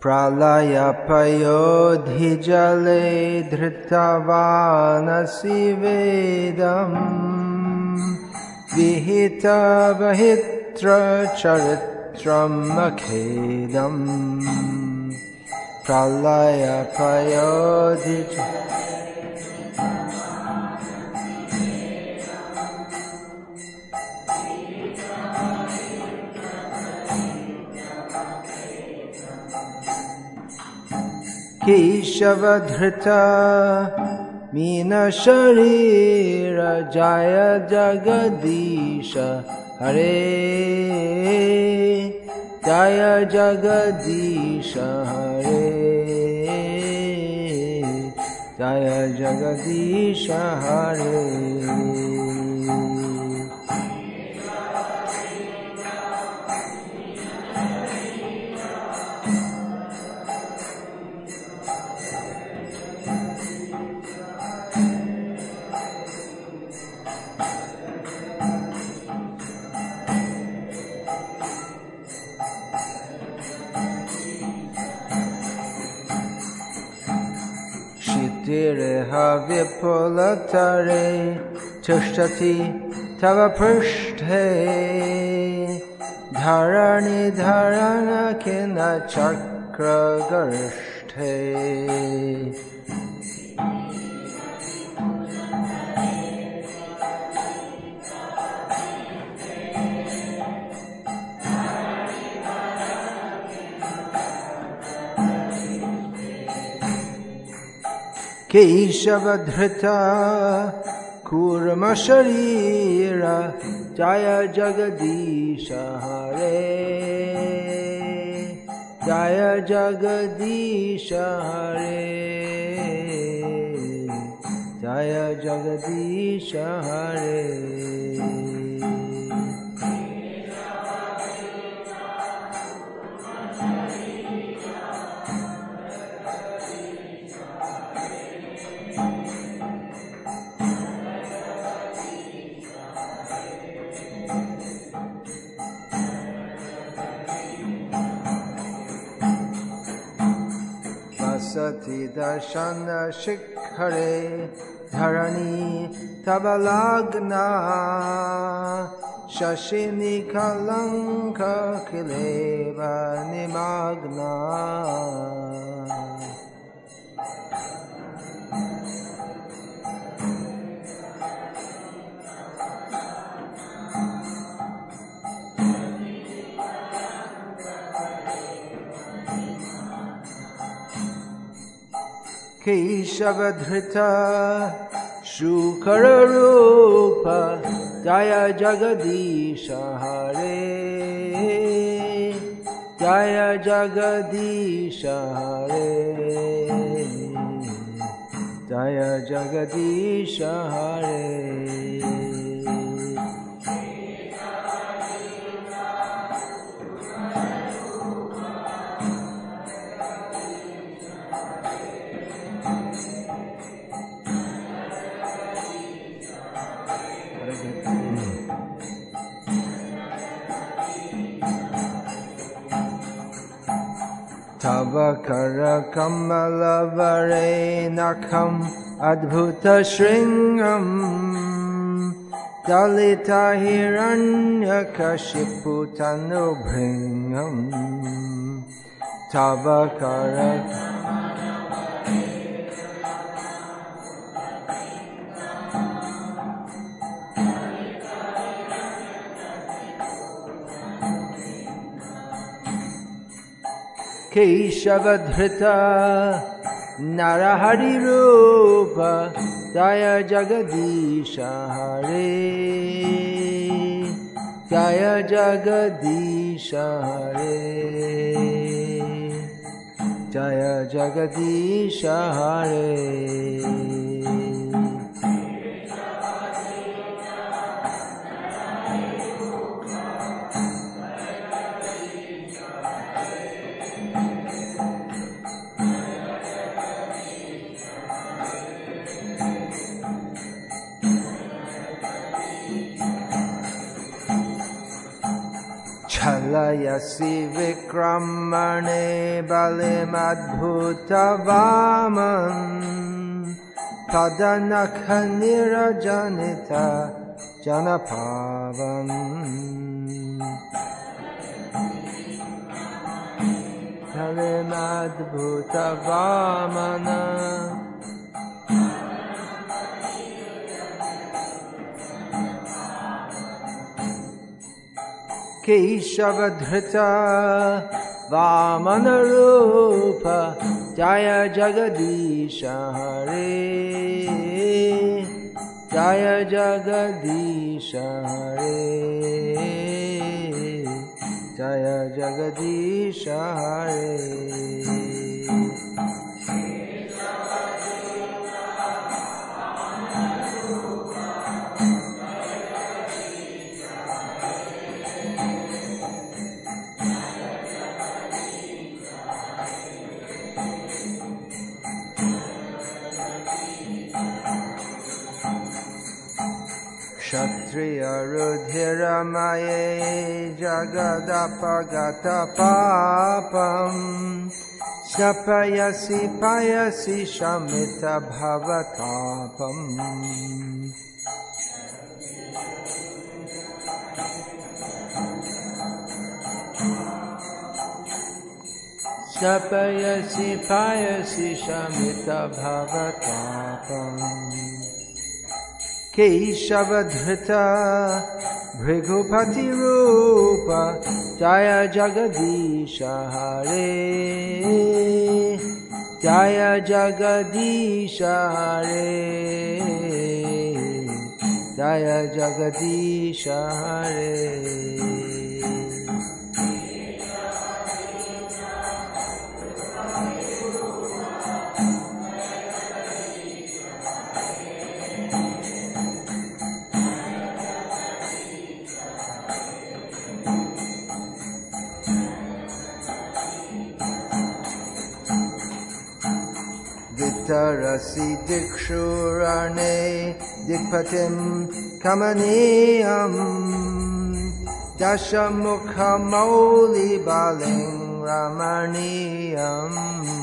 प्रलयपयोधिजले धृतवानसि वेदम् विहितवहित्रचरित्रम् अखेदम् प्रलयपयोधिजले केशवधृता मीनशरीर जय जगदीश हरे जय जगदीश हरे जय जगदीश हरे क्षितिर्ह विपुलतरे तिष्ठति तव पृष्ठे धरणिधरणखिन चक्रगर्ष्ठे केशवधृता कूर्मशरीर जय जगदीश हरे जय जगदीश हरे जय जगदीश हरे सति दर्शन शिखरे धरणी तव लग्ना शशिनि कलंक किलेव निमग्ना केशवधृता शुकररूप जय जगदीश हरे जय जगदीश हरे जय जगदीश हरे तव कर कमलवरे नखम् अद्भुत शृङ्गम् दलिता हिरण्यकशिपु तनुभृङ्गम् तव कर केशवधृता नरहरि रूप जय जगदीश हरे जय जगदीश हरे जय जगदीश हरे छल Sadayasi Vikramane Balimadbhutavaman Padanakha Nirajanita Janapavan Balimadbhutavamana Keshavadhrita Vamanarupa Jaya Jagadisha Hare Jaya Jagadisha Hare Jaya Jagadisha Hare Kshatriya Rudhira Maye Jagadapagata Papam Snapayasi Payasi Shamita Bhavatapam Snapayasi Payasi Shamita Bhavatapam Keshavadhrita Bhrigupati Rupa Jaya Jagadisha Hare Jaya Jagadisha Hare Jaya Jagadisha Hare Vitarasi Dikshurane Dikpatim Kamaniyam Dashamukha Mauli Baling Ramaniyam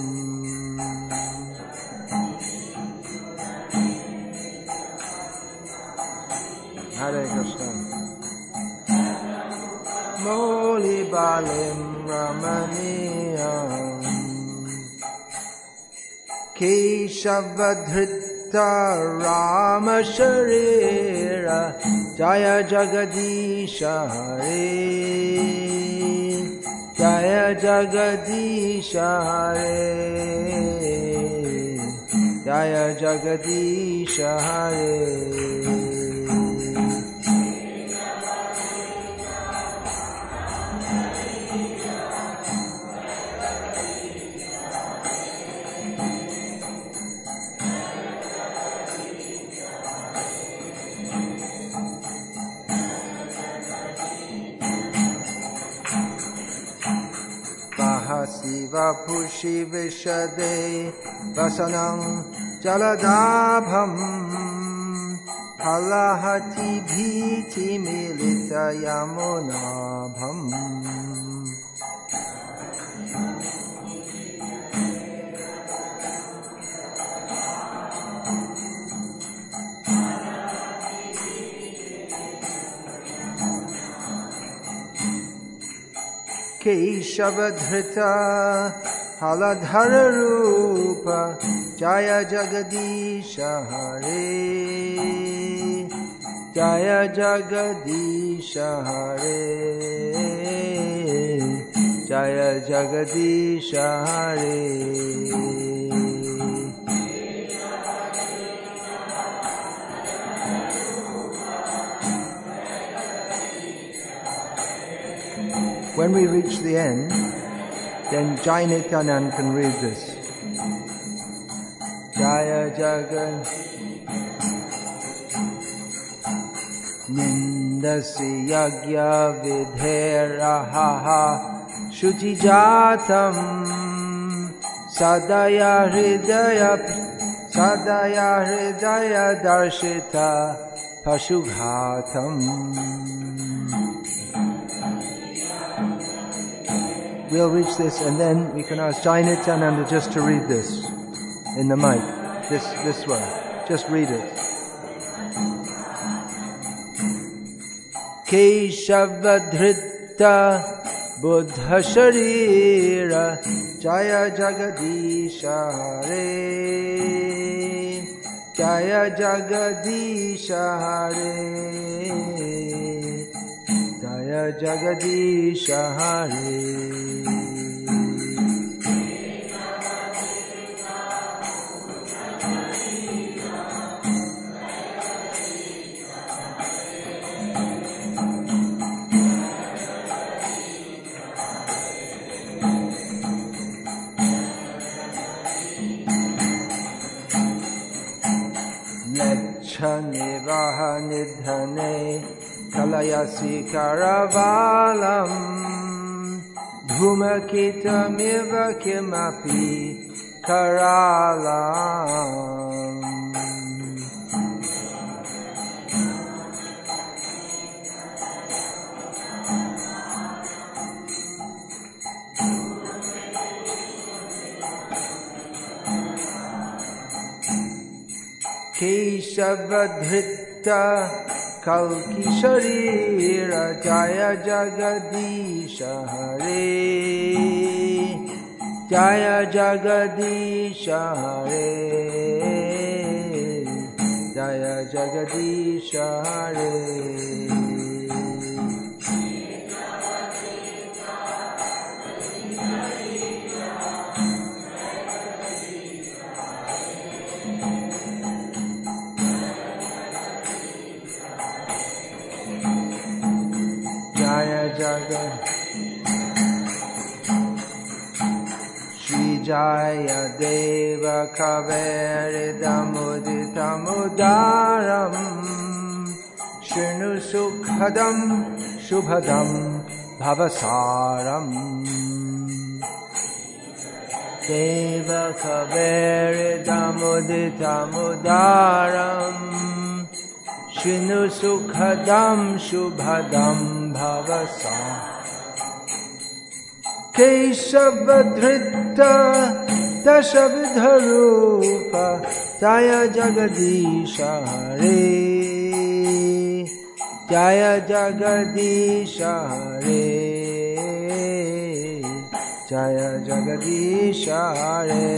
Hare Krishna Mauli Balim Ramaniyam Keshavadhrita Rama Sharira Jaya Jagadisha Hare Jaya Jagadisha Hare Jaya Jagadisha Hare Siva Pushi Vishade Vasanam Jaladabham Halahati Bhiti Milita Yamunabham Keshavadhrita Haladhara Rupa Jaya Jagadisha Hare Jaya Jagadisha Hare Jaya Jagadisha Hare When we reach the end, then Jai Nityanand can read this. Jaya Jagan Nindasi Yagya Vidheraha Shuchi Jatam Sadaya Hridaya Darshita Pashughatam we'll reach this, and then we can ask Jai Nityananda just to read this in the mic. This one. Just read it. Keshavadhrita Buddha Sharira Jaya Jagadisha Hare Jaya Jagadisha Hare Jaya Jagadisha Hare. Nivaha nidhane kalayasi karavalam dhumakitamiva kimapi karalam. Keshavadhrita Kalki Sharira Jaya Jagadisha Hare Jaya Jagadisha Hare Jaya Jagadisha Hare. Shri Jaya Deva Kaveridamuditamudaram Shrinu Sukhadam Shubhadam Bhavasaram. Deva Kaveridamuditamudaram Shinu Sukhadam Shubhadam Bhavasaram. Keshavadhrita Dashavidharupa Jaya Jagadisha Hare Jaya Jagadisha Hare Jaya Jagadisha Hare.